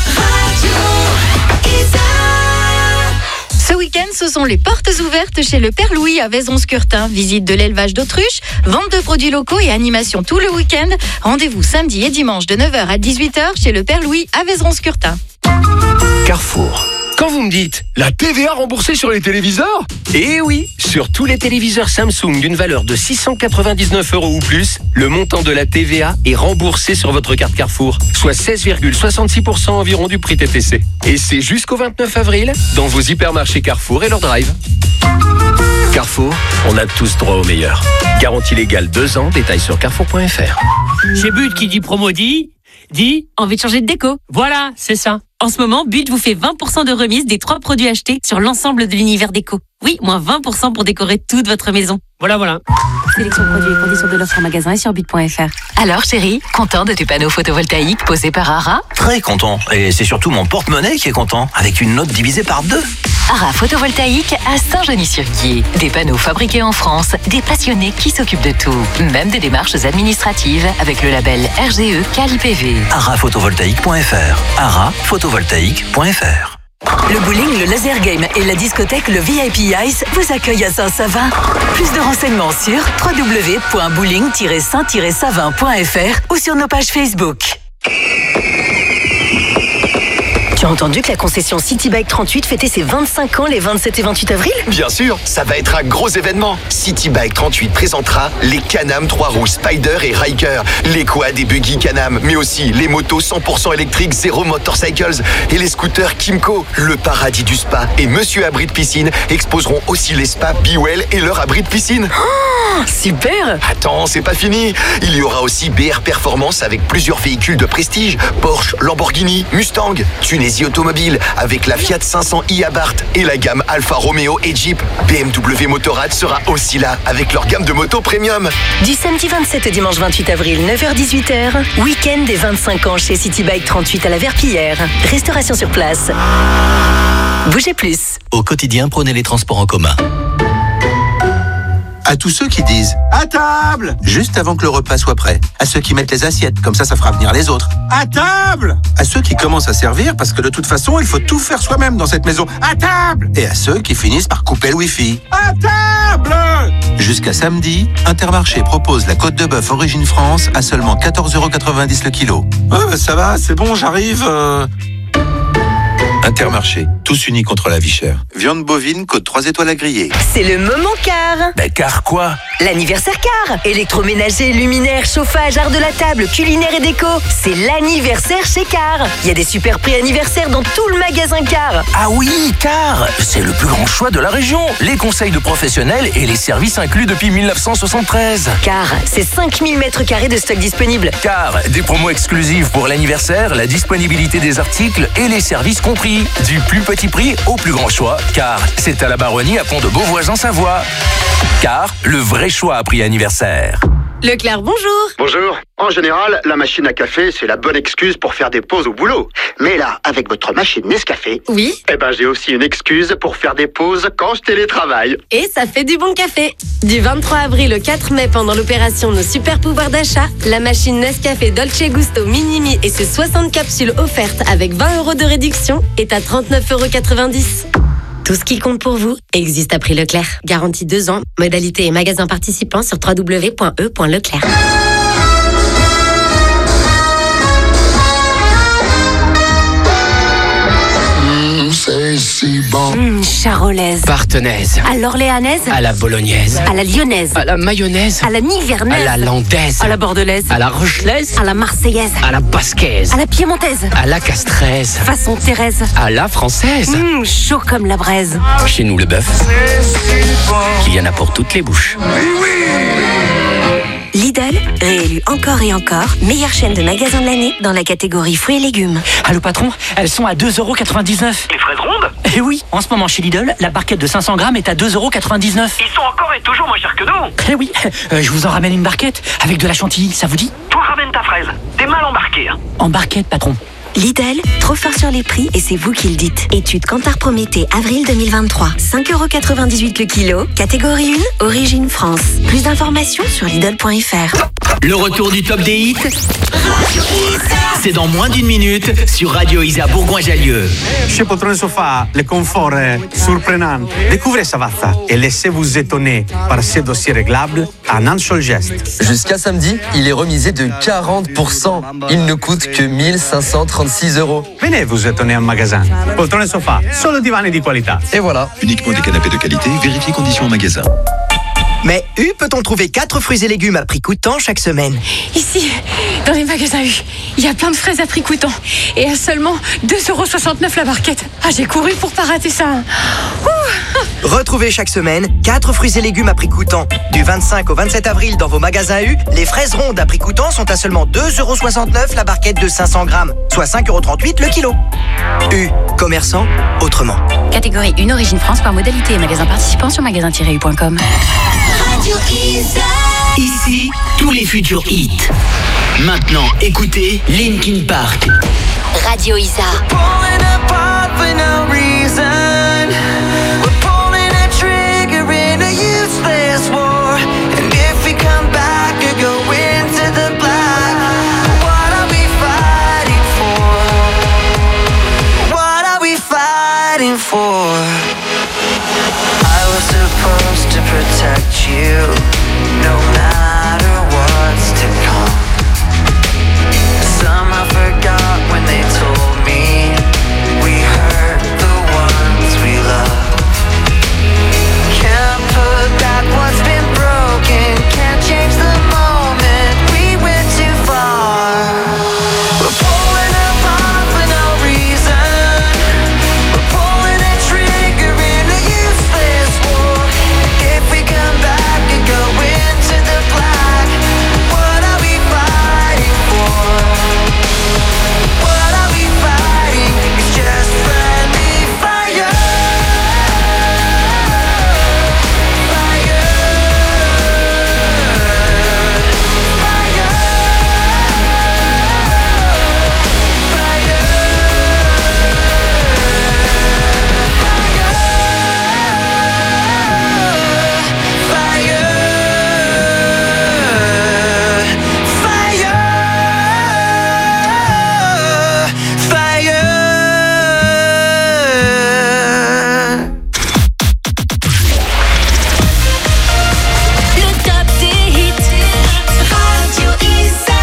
Ce week-end, ce sont les portes ouvertes chez le Père Louis à Vaison-Scurtin. Visite de l'élevage d'autruches, vente de produits locaux et animation tout le week-end. Rendez-vous samedi et dimanche de neuf heures à dix-huit heures chez le Père Louis à Vaison-Scurtin. Carrefour. Quand vous me dites la T V A remboursée sur les téléviseurs? Eh oui, sur tous les téléviseurs Samsung d'une valeur de six cent quatre-vingt-dix-neuf euros ou plus, le montant de la T V A est remboursé sur votre carte Carrefour, soit seize virgule soixante-six pour cent environ du prix T T C. Et c'est jusqu'au vingt-neuf avril dans vos hypermarchés Carrefour et leur drive. Carrefour, on a tous droit au meilleur. Garantie légale deux ans, détails sur carrefour point f r. Chez But qui dit promo dit, dit envie de changer de déco. Voilà, c'est ça. En ce moment, But vous fait vingt pour cent de remise des trois produits achetés sur l'ensemble de l'univers déco. Oui, moins vingt pour cent pour décorer toute votre maison. Voilà, voilà. Sélection produits et conditions de l'offre en magasin et sur but point f r. Alors chérie, content de tes panneaux photovoltaïques posés par Ara? Très content. Et c'est surtout mon porte-monnaie qui est content, avec une note divisée par deux. Ara Photovoltaïque à Saint-Genis-sur-Guiers. Des panneaux fabriqués en France, des passionnés qui s'occupent de tout. Même des démarches administratives avec le label R G E Quali P V. ara photovoltaïque point f r. ara photovoltaïque point f r. Le bowling, le laser game et la discothèque, le V I P Ice vous accueillent à Saint-Savin. Plus de renseignements sur w w w point bowling tiret saint tiret savin point f r ou sur nos pages Facebook. Tu as entendu que la concession City Bike trente-huit fêtait ses vingt-cinq ans les vingt-sept et vingt-huit avril? Bien sûr, ça va être un gros événement. City Bike trente-huit présentera les Can-Am trois roues Spider et Ryker, les quads et buggy Can-Am, mais aussi les motos cent pour cent électriques Zero Motorcycles et les scooters Kimco. Le paradis du spa et Monsieur Abri de Piscine exposeront aussi les spas Bewell et leur abri de piscine. Oh, super! Attends, c'est pas fini. Il y aura aussi B R Performance avec plusieurs véhicules de prestige, Porsche, Lamborghini, Mustang, Tunis Automobile avec la Fiat cinq cents i Abarth et la gamme Alfa Romeo et Jeep. B M W Motorrad sera aussi là avec leur gamme de motos premium. Du samedi vingt-sept au dimanche vingt-huit avril, neuf heures dix-huit heures, week-end des vingt-cinq ans chez City Bike trente-huit à la Verpillière. Restauration sur place. Bougez plus. Au quotidien, prenez les transports en commun. À tous ceux qui disent « À table !» juste avant que le repas soit prêt. À ceux qui mettent les assiettes, comme ça, ça fera venir les autres. « À table !» À ceux qui commencent à servir, parce que de toute façon, il faut tout faire soi-même dans cette maison. « À table !» Et à ceux qui finissent par couper le wifi. « À table !» Jusqu'à samedi, Intermarché propose la côte de bœuf Origine France à seulement quatorze euros quatre-vingt-dix le kilo. Ouais, bah ça va, c'est bon, j'arrive... Euh... Intermarché, tous unis contre la vie chère. Viande bovine, côte trois étoiles à griller. C'est le moment car. Ben car quoi? L'anniversaire car. Électroménager, luminaire, chauffage, art de la table, culinaire et déco. C'est l'anniversaire chez Car. Il y a des super prix anniversaires dans tout le magasin Car. Ah oui, Car, c'est le plus grand choix de la région. Les conseils de professionnels et les services inclus depuis mille neuf cent soixante-treize. Car, c'est cinq mille mètres carrés de stock disponible. Car, des promos exclusives pour l'anniversaire, la disponibilité des articles et les services compris. Du plus petit prix au plus grand choix, car c'est à la Baronnie à Pont-de-Beauvois en Savoie. Car le vrai choix à prix anniversaire. Leclerc, bonjour. Bonjour. En général, la machine à café, c'est la bonne excuse pour faire des pauses au boulot. Mais là, avec votre machine Nescafé, oui, eh ben j'ai aussi une excuse pour faire des pauses quand je télétravaille. Et ça fait du bon café. Du vingt-trois avril au quatre mai, pendant l'opération Nos Super Pouvoirs d'achat, la machine Nescafé Dolce Gusto Minimi et ses soixante capsules offertes avec vingt euros de réduction est à trente-neuf euros quatre-vingt-dix. Tout ce qui compte pour vous existe à prix Leclerc. Garantie deux ans. Modalité et magasins participants sur w w w point e point leclerc. C'est si bon. Mmh, charolaise. Partenaise. À l'orléanaise. À la bolognaise. À la lyonnaise. À la mayonnaise. À la nivernaise. À la landaise. À la bordelaise. À la rochelaise. À la marseillaise. À la basquaise. À la piémontaise. À la castraise. Façon Thérèse. À la française. Mmh, chaud comme la braise. Chez nous, le bœuf, il y en a pour toutes les bouches. Lidl, réélu encore et encore, meilleure chaîne de magasins de l'année dans la catégorie fruits et légumes. Allô patron, elles sont à deux euros quatre-vingt-dix-neuf. Les fraises rondes ? Eh oui, en ce moment chez Lidl, la barquette de cinq cents grammes est à deux euros quatre-vingt-dix-neuf. Ils sont encore et toujours moins chers que nous. Eh oui, euh, je vous en ramène une barquette avec de la chantilly, ça vous dit? Toi, ramène ta fraise. T'es mal embarqué. Hein. En barquette, patron. Lidl, trop fort sur les prix et c'est vous qui le dites. Étude Kantar Prométhée, avril deux mille vingt-trois. cinq euros quatre-vingt-dix-huit le kilo. Catégorie un, origine France. Plus d'informations sur Lidl point F R. Le retour du top des hits, c'est dans moins d'une minute sur Radio Isa Bourgoin-Jallieu. Chez Poltrone Sofa, le confort est surprenant. Découvrez Savazza et laissez-vous étonner par ces dossiers réglables en un seul geste. Jusqu'à samedi, il est remisé de quarante pour cent. Il ne coûte que mille cinq cent trente-six euros. Venez vous étonner en magasin. Poltrone Sofa, solo divani di qualità. Et voilà. Uniquement des canapés de qualité, vérifiez conditions en magasin. Mais U peut-on trouver quatre fruits et légumes à prix coûtant chaque semaine? Ici, dans les magasins U, il y a plein de fraises à prix coûtant. Et à seulement deux euros soixante-neuf la barquette. Ah, j'ai couru pour pas rater ça. Ouh. Retrouvez chaque semaine quatre fruits et légumes à prix coûtant. Du vingt-cinq au vingt-sept avril dans vos magasins U, les fraises rondes à prix coûtant sont à seulement deux euros soixante-neuf la barquette de cinq cents grammes, soit cinq euros trente-huit le kilo. U, commerçant autrement. Catégorie une origine France par modalité et magasin participant sur magasin tiret u point com. Radio Isa. Ici, tous les futurs hits. Maintenant, écoutez Linkin Park. Radio Isa. Pulling apart for no reason. We're pulling a trigger in a useless war. And if we come back or go into the black, what are we fighting for? What are we fighting for? I was supposed to protect you, no matter what's to come. Somehow forgot when they told me we hurt the ones we love. Can't put back what's been broken, can't change the moment we went too far. We're pulling apart for no reason. We're pulling a trigger in a useless war. If we come back and go into the black, what are we fighting for? What are we fighting? It's just friendly fire. Fire. Le top des hits. Radio Isa.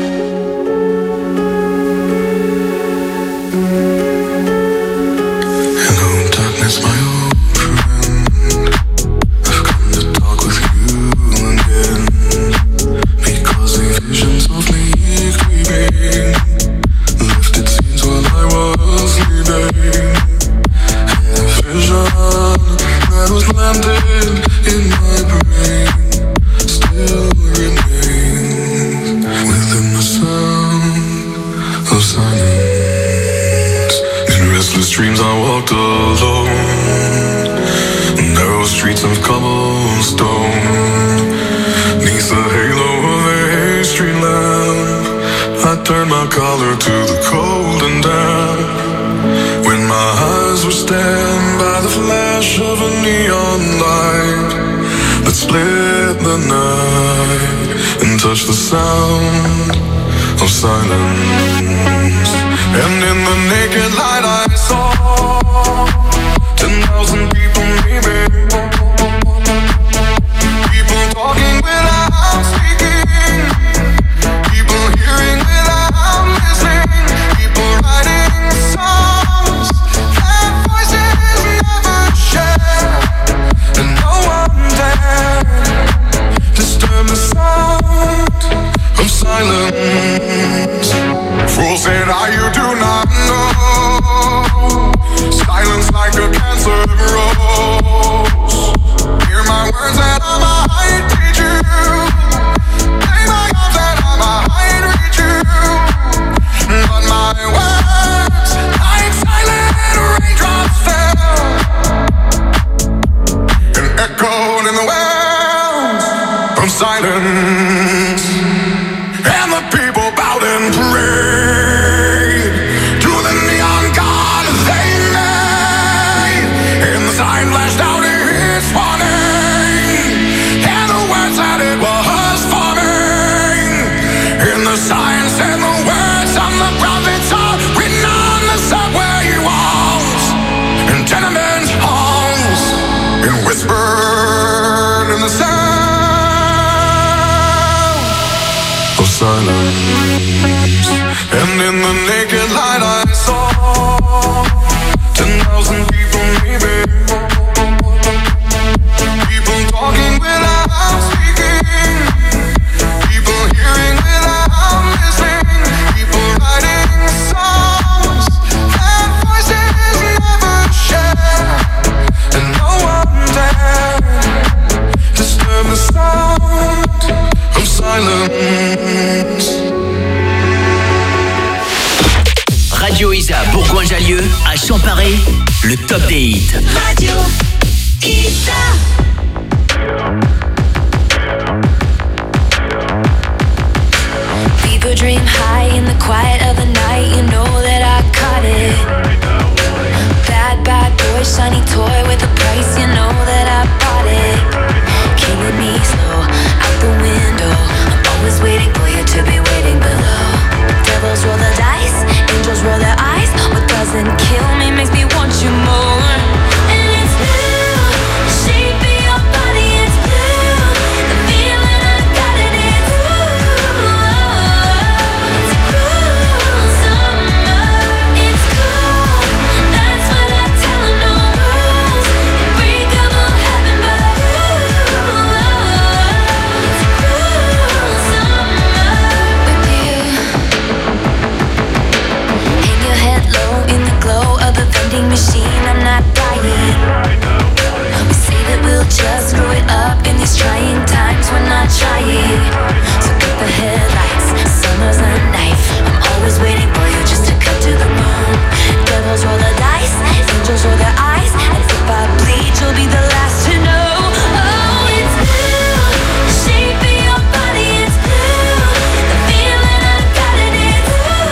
Hello, darkness, my old friend. I've come to talk with you again. Because the visions of me creeping lifted scenes while I was sleeping. And the vision that was landed in my brain still remains within the sound of silence. In restless dreams I walked alone, narrow streets of cobblestone. Neath the halo of a street lamp, I turned my collar to the cold and damp. When my eyes were stabbed by the flash of a neon light that split the night and touched the sound of silence. And in the naked light I saw ten thousand people maybe. People talking without speaking. People hearing without listening. People writing songs that voices never share. And no one dared disturb the sound of silence. Fools said, "Ah, you do not know. Silence like a cancer grows. Hear my words and I might teach you. the sound of silence. And in the naked light I saw ten thousand people maybe. People talking without speaking. People hearing without listening. People writing songs that voices never share. And no one dared disturb the sound of silence. Radio Isa Bourgoin-Jallieu à Champaray, le top des hits. Radio Isa. People dream high in the quiet of the night. You know that I caught it. Bad, bad boy, shiny toy with a price. You know that I bought it. Killing me slow, out the window. I'm always waiting for you to be waiting below. Devils roll the dice, angels roll their eyes. What doesn't kill me makes me want you more. And it's blue, the shape of your body, it's blue. The feeling I got it, it's blue. It's cruel summer, it's cool. That's what I tell 'em, no rules. Unbreakable heaven, but ooh, it's cruel summer with you. Hang your head low in the glow of the vending machine. I'm not dying. We say that we'll just screw it up in these trying times. We're not trying. So cut the headlights. Summer's a knife. I'm always waiting for you just to cut to the bone. Devils roll the dice. Angels roll their eyes. And if I bleed, you'll be the last to know. Oh, it's blue. The shape of your body, it's blue. The feeling I got it, it's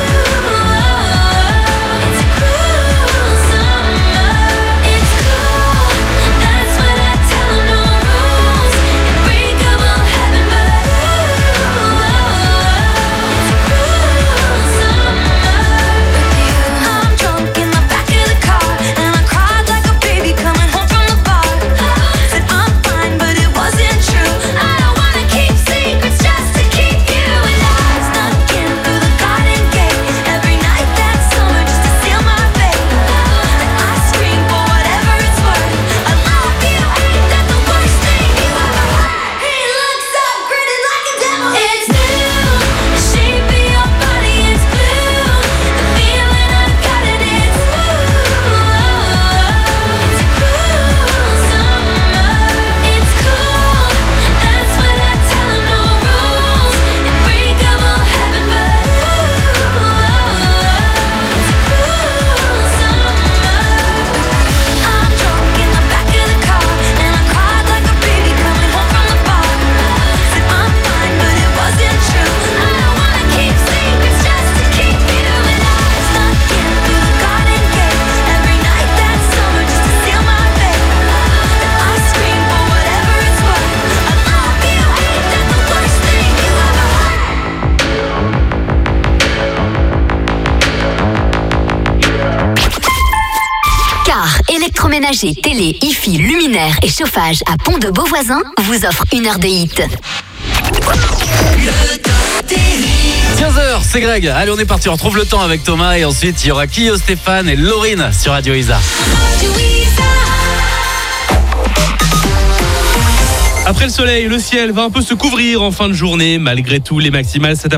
blue. It's cruel summer, it's cool. That's what I tell 'em, no rules. Unbreakable heaven, but ooh, it's cruel summer with you. I'm drunk in the back of the car, and I cried like a baby coming home from the bar. Said I'm fine, but it wasn't true. I don't wanna keep secrets just to keep you. And I snuck in through the garden gate every night that summer just to seal my fate. Then I scream for whatever it's worth. I love you, ain't that the worst thing you ever heard? He looks so pretty like a devil. It's blue, the shape of your body, it's blue. The feeling I got it, it's blue. It's cruel summer, it's cool. That's what I tell 'em, no rules. Unbreakable heaven, but ooh, it's cruel summer. I'm drunk in the back of the car, and I cried like a baby coming home from the bar. Said I'm fine, but it wasn't true. I don't wanna keep secrets just to keep you. And I snuck in through the garden gate every night that summer just to seal my fate. Then I scream for whatever it's worth. I love you, ain't that the worst thing you ever heard? Car électroménager, télé, hi-fi, luminaire et chauffage à Pont de Beauvoisin vous offre une heure de hit. quinze heures, c'est Greg. Allez, on est parti, on retrouve le temps avec Thomas et ensuite il y aura Clio, Stéphane et Laurine sur Radio Isa. Après le soleil, le ciel va un peu se couvrir en fin de journée. Malgré tout, les maximales cet après-midi